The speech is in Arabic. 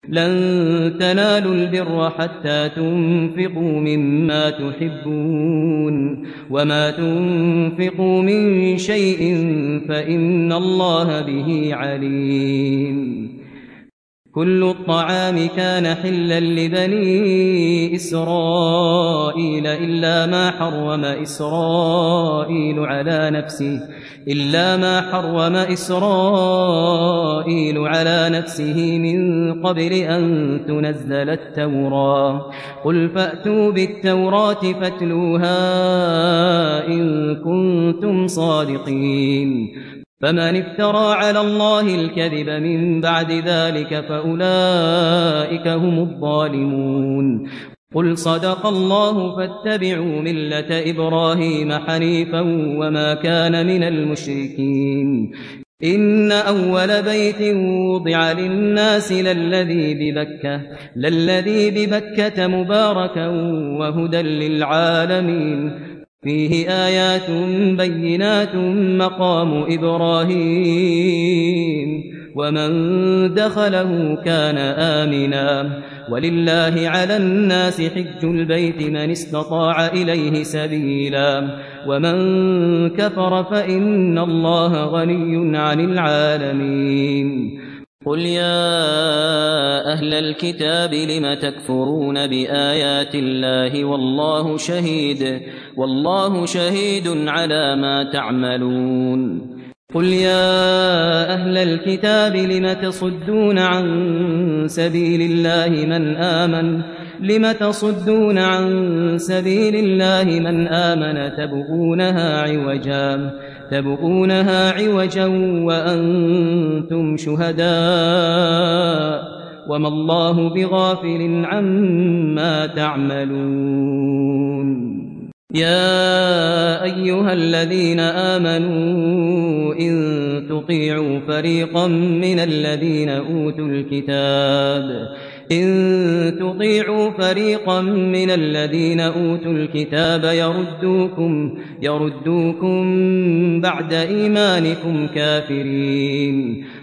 لن تنالوا البر حتى تنفقوا مما تحبون وما تنفقوا من شيء فإن الله به عليم كل الطعام كان حلا لبني إسرائيل إلا ما حرم إسرائيل على نفسه من قبل أن تنزل التوراة قل فأتوا بالتوراة فاتلوها إن كنتم صادقين فمن افترى على الله الكذب من بعد ذلك فأولئك هم الظالمون قل صدق الله فاتبعوا ملة إبراهيم حنيفا وما كان من المشركين إن أول بيت وضع للناس للذي ببكة مباركا وهدى للعالمين فيه آيات بينات مقام إبراهيم ومن دخله كان آمنا ولله على الناس حج البيت من استطاع إليه سبيلا ومن كفر فإن الله غني عن العالمين قل يا أهل الكتاب لم تكفرون بآيات الله والله شهيد على ما تعملون قل يا أهل الكتاب لم تصدون عن سبيل الله من آمن تبغونها عوجا وأنتم شهداء وما الله بغافل عما تعملون يا أيها الذين آمنوا إن تطيعوا فريقا من الذين أوتوا الكتاب يردوكم بعد إيمانكم كافرين